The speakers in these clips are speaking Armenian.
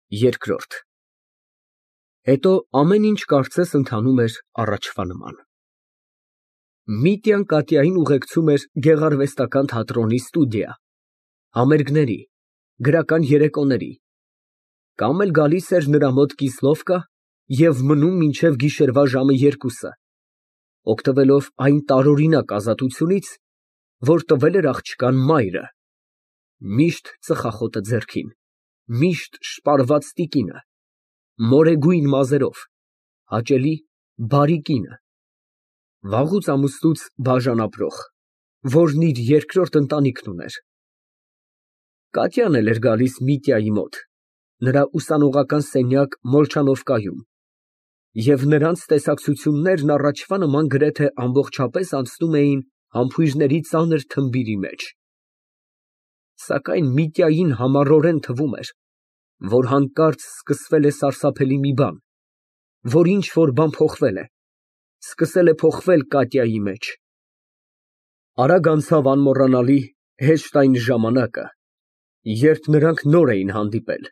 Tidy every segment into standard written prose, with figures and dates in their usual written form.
Երկրորդ Հետո ամեն ինչ կարծես ընթանում էր առաջվա նման։ Միտյան Կատյային ուղեկցում էր գեղարվեստական թատրոնի ստուդիա, համերգների, գրական երեկոների, կամ էլ գալիս էր նրա մոտ Կիսլովկա և մնում մինչև գիշերվա ժամը 2, օգտվելով այն տարօրինակ ազատությունից, որ տվել էր աղջկան մայրը, միշտ ծխախոտը ձեռքին, միշտ շպարված տիկինը, մորեգույն մազերով, հաճելի, բարի կինը, վաղուց ամուսնուց բաժան ապրող, որն իր երկրորդ ընտանիքն ուներ։ Կատյան էլ էր գալիս Միտյայի մոտ, նրա ուսանողական սենյակ Մոլչանովկայում, և նրանց տեսակցություններն առաջվա նման գրեթե ամբողջապես անցնում էին համբույրների ծանր թմբիրի մեջ։ Սակայն Միտյային համառորեն թվում էր, որ հանկարծ սկսվել է սարսափելի մի բան, որ ինչ֊որ բան փոխվել է, սկսել է փոխվել Կատյայի մեջ։ Արագ անցավ անմոռանալի, հեշտ այն ժամանակը, երբ նրանք նոր էին հանդիպել,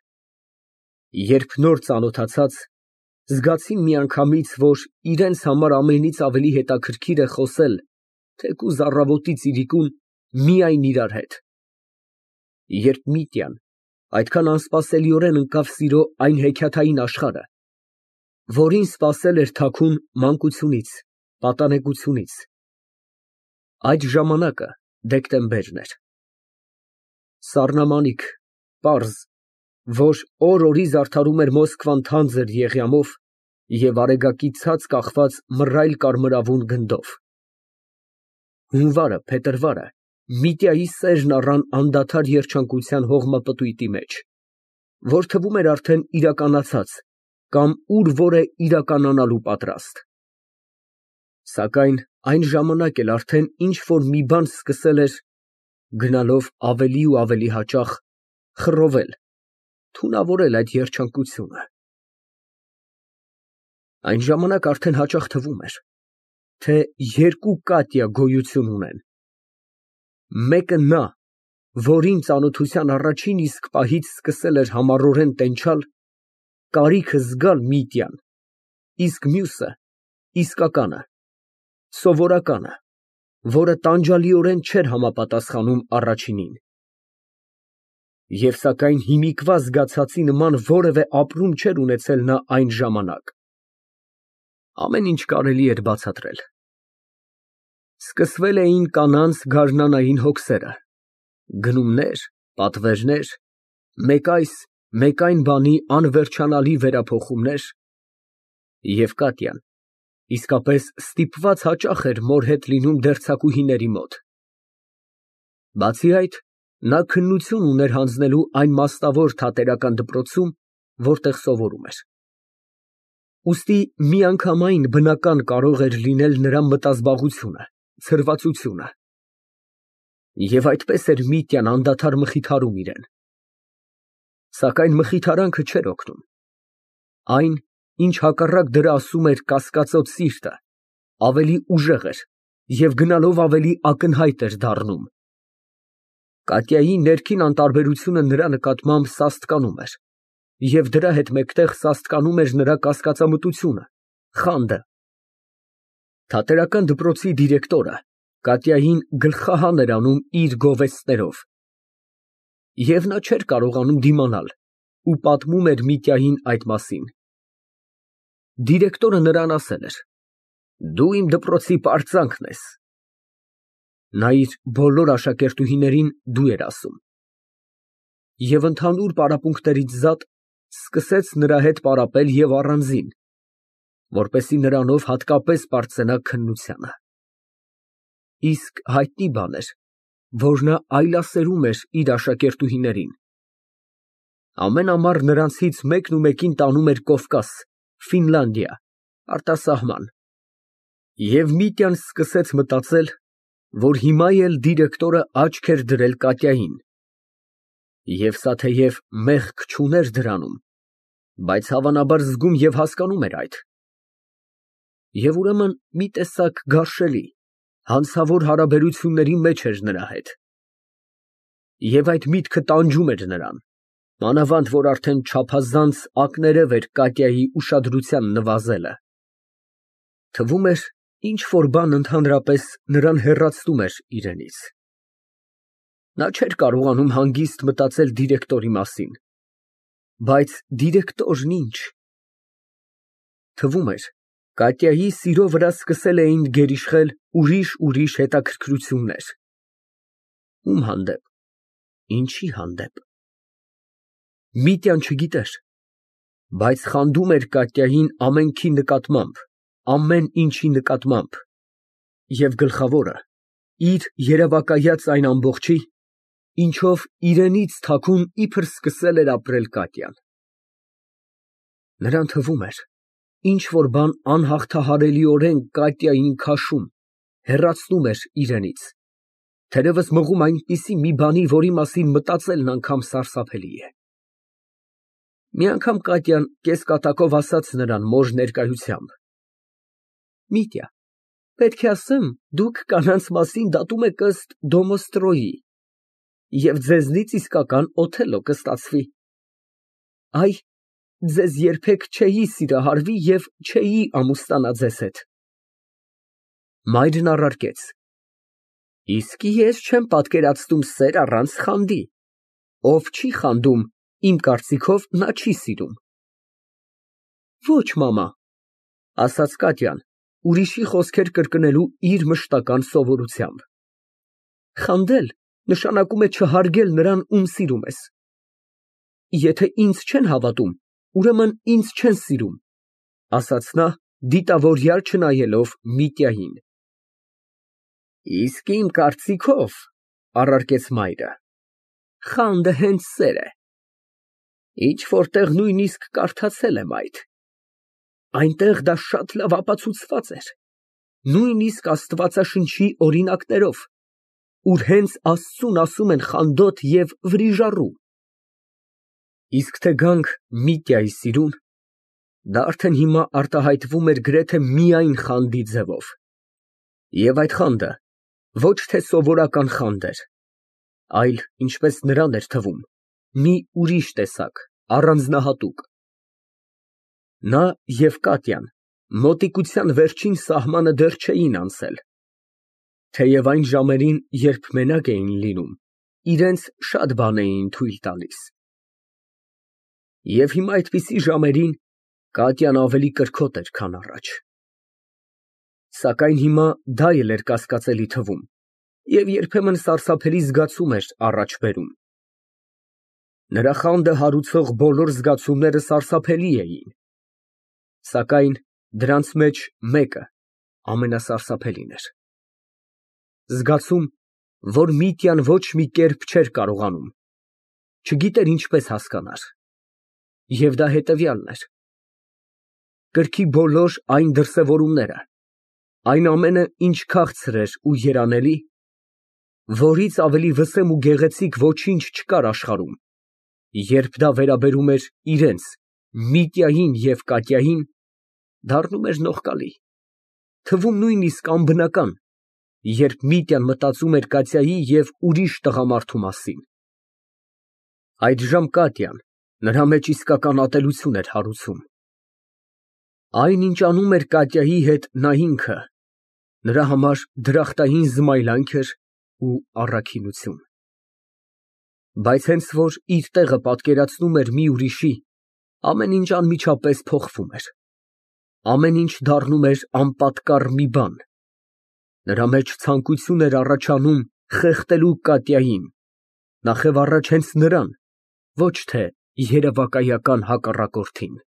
երբ նոր ծանոթացած, զգացին միանգամից, որ իրենց համար ամենից ավելի հետաքրքիր է խոսել, թեկուզ առավոտից իրիկուն, միայն իրար հետ, երբ Միտյան այդքան անսպասելիորեն ընկավ սիրո այն հեքիաթային աշխարհը, որին սպասել էր թաքուն մանկությունից, պատանեկությունից։ Այդ ժամանակը դեկտեմբերն էր։ Սառնամանիք, պարզ, որ օր֊օրի զարդարում էր Մոսկվան թանձր եղյամով և արեգակի ցած կախված մռայլ կարմրավուն գնդով։ Հունվարը, փետրվարը Միտյայի սերն առան անդադար երջանկության հողմապտույտի մեջ, որ թվում էր արդեն իրականացած կամ ուր֊որ է իրականանալու պատրաստ։ Սակայն այն ժամանակ էլ արդեն ինչ֊որ մի բան սկսել էր, գնալով ավելի ու ավելի հաճախ, խռովել, թունավորել այդ երջանկությունը։ Այն ժամանակ արդեն հաճախ թվում էր, թե երկու Կատյա գոյություն ունեն. մեկը նա, որին ծանոթության առաջին իսկ պահից սկսել էր համառորեն տենչալ, կարիքը զգալ Միտյան, իսկ մյուսը, իսկականը, սովորականը, որը տանջալիորեն չէր համապատասխանում առաջինին։ Եվ սակայն հիմիկվա զգացածի նման որևէ ապրում չէր ունեցել նա այն ժամանակ։ Ամեն ինչ կարելի էր բացատրել։ Սկսվել էին կանանց գարնանային հոգսերը, գնումներ, պատվերներ, մեկ այս, մեկ այն բանի անվերջանալի վերափոխումներ, և Կատյան իսկապես ստիպված հաճախ էր մոր հետ լինում դերձակուհիների մոտ։ Բացի այդ, նա քննություն ուներ հանձնելու այն մասնավոր թատերական դպրոցում, որտեղ սովորում էր։ Ուստի միանգամայն բնական կարող էր լինել նրա մտազբաղությունը, ցրվածությունը։ Եվ այդպես էր Միտյան անդադար մխիթարում իրեն։ Սակայն մխիթարանքը չէր օգնում։ Այն, ինչ հակառակ դրա ասում էր կասկածոտ սիրտը, ավելի ուժեղ էր և գնալով ավելի ակնհայտ էր դառնում։ Կատյայի ներքին անտարբերությունը նրա նկատմամբ սաստկանում էր, և դրա հետ մեկտեղ սաստկանում էր նրա կասկածամտությունը, խանդը։ Թատերական դպրոցի դիրեկտորը Կատյային գլխահան էր անում իր գովեստներով, և նա չէր կարողանում դիմանալ ու պատմում էր Միտյային այդ մասին։ Դիրեկտորը նրան ասել էր. «Դու իմ դպրոցի պարծանքն ես»։ Նա իր բոլոր աշակերտուհիներին դու էր ասում։ Եվ ընդհանուր պարապմունքներից զատ սկսեց նրա հետ պարապել և առանձին, որպեսզի նրանով հատկապես պարծենա քննությանը։ Իսկ հայտնի բան էր, որ նա այլասերում էր իր աշակերտուհիներին։ Ամեն ամառ նրանցից մեկն ու մեկին տանում էր Կովկաս, Ֆինլանդիա, արտասահման։ Եվ Միտյան սկսեց մտածել, որ հիմա էլ դիրեկտորը աչք էր դրել Կատյային։ Եվ սա թեև մեղք չուներ դրանում, բայց հավանաբար զգում և հասկանում էր այդ։ Եվ ուրեմն մի տեսակ գարշելի, հանցավոր հարաբերությունների մեջ էր նրա հետ։ Եվ այդ միտքը տանջում էր նրան, Մանավանդ, որ արդեն չափազանց ակներև էր Կատյայի ուշադրության նվազելը։ Թվում էր, ինչ-որ բան ընդհանրապես նրան հեռացնում էր իրենից։ Նա չէր կարողանում հանգիստ մտածել դիրեկտորի մասին։ Բայց դիրեկտորն ինչ։ Թվում էր, Կատյայի սիրո վրա սկսել էին գերիշխել ուրիշ հետաքրքրություններ։ Ում հանդեպ, ինչի հանդեպ։ Միտյան չգիտեր, բայց խանդում էր Կատյային ամենքի նկատմամբ, ամեն ինչի նկատմամբ, և գլխավորը, իր երևակայած այն ամբողջի, ինչով իրենից թաքուն իբր սկսել էր ապրել Կատյան։ Նրան թվում էր, ինչ֊որ բան անհաղթահարելիորեն Կատյային քաշում, հեռացնում էր իրենից, թերևս մղում այնպիսի մի բանի, որի մասին մտածելն անգամ սարսափելի է։ Մի անգամ Կատյան կեսկատակով ասաց նրան մոր ներկայությամբ. «Միտյա, պետք է ասեմ, դուք կանանց մասին դատում եք ըստ Դոմոստրոյի, և ձեզնից իսկական Օթելլո կստացվի։ Այ, ձեզ երբեք չէի սիրահարվի և չէի ամուսնանա ձեզ հետ»։ Մայրն առարկեց. «Իսկի ես չեմ պատկերացնում սեր առանց խանդի, ով չի խանդում, իմ կարծիքով, նա չի սիրում»։ «Ոչ, մամա», ասաց Կատյան, ուրիշի խոսքեր կրկնելու իր մշտական սովորությամբ, «խանդել նշանակում է չհարգել նրան, ում սիրում ես։ Եթե ինձ չեն հավատում, ուրեմն ինձ չեն սիրում», ասաց նա, դիտավորյալ չնայելով Միտյային։ «Իսկ իմ կարծիքով, ֊ առարկեց մայրը, ֊ խանդը հենց սեր է։ Ինչ֊որ տեղ նույնիսկ կարդացել եմ այդ։ Այնտեղ դա շատ լավ ապացուցված էր, նույնիսկ Աստվածաշնչի օրինակներով, ուր հենց Աստծուն ասում են խանդոտ և վրիժառու։ Իսկ թե գանք Միտյայի սիրուն, դա արդեն հիմա արտահայտվում էր գրեթե միայն խանդի ձևով։ Եվ այդ խանդը ոչ թե սովորական խանդ էր, այլ, ինչպես նրան էր թվում, մի ուրիշ տեսակ, առանձնահատուկ։ Նա և Կատյան մոտիկության վերջին սահմանը դեռ չէին անցել, թեև այն ժամերին, երբ մենակ էին լինում, իրենց շատ բան էին թույլ տալիս։ Եվ հիմա այդպիսի ժամերին Կատյան ավելի կրքոտ էր, քան առաջ։ Սակայն հիմա դա էլ էր կասկածելի թվում և երբեմն սարսափելի զգացում էր առաջ բերում։ Նրա խանդը հարուցող բոլոր զգացումները սարսափելի էին, սակայն դրանց մեջ մեկը ամենասարսափելին էր։ Զգացում, որ Միտյան ոչ մի կերպ չէր կարողանում, չգիտեր ինչպես հասկանար, և դա հետևյալն էր. կրքի բոլոր այն դրսևորումները, այն ամենը, ինչ քաղցր էր ու երանելի, որից ավելի վսեմ ու գեղեցիկ ոչինչ չկար աշխարհում, երբ դա վերաբերում էր իրենց, Միտյային և Կատյային, դառնում էր նողկալի, թվում նույնիսկ անբնական, երբ Միտյան մտածում էր Կատյայի և ուրիշ տղամարդու մասին։ Այդժամ Կատյան նրա մեջ իսկական ատելություն էր հարուցում։ Այն, ինչ անում էր Կատյայի հետ նա ինքը, նրա համար դրախտային զմայլանք էր ու առաքինություն։ Բայց հենց որ իր տեղը պատկերացնում էր մի ուրիշի, ամեն ինչ անմիջապես փոխվում էր, ամեն ինչ դառնում էր անպատկառ մի բան, նրա մեջ ցանկություն էր առաջանում խեղդելու Կատյային, նախև առաջ հենց նրան, ոչ թե երևակայական հակառակորդին։